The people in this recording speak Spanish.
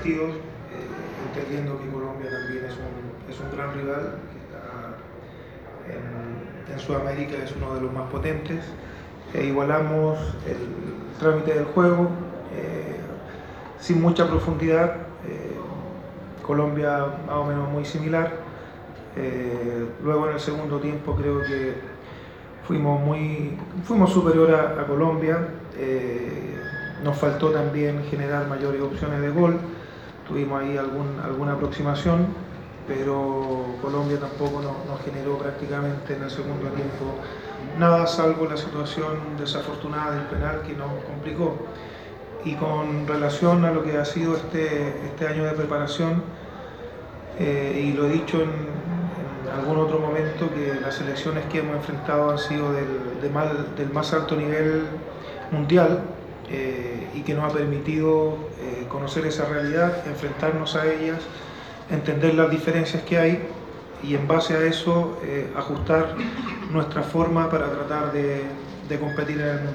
partidos, entendiendo que Colombia también es un gran rival, que está en Sudamérica, es uno de los más potentes. Igualamos el trámite del juego sin mucha profundidad. Colombia más o menos muy similar. Luego en el segundo tiempo creo que fuimos superior a Colombia. Nos faltó también generar mayores opciones de gol. Tuvimos ahí alguna aproximación, pero Colombia tampoco nos generó prácticamente en el segundo tiempo nada, salvo la situación desafortunada del penal que nos complicó. Y con relación a lo que ha sido este año de preparación, y lo he dicho en algún otro momento, que las selecciones que hemos enfrentado han sido del más alto nivel mundial, y que nos ha permitido conocer esa realidad, enfrentarnos a ellas, entender las diferencias que hay y en base a eso ajustar nuestra forma para tratar de competir en el mundo.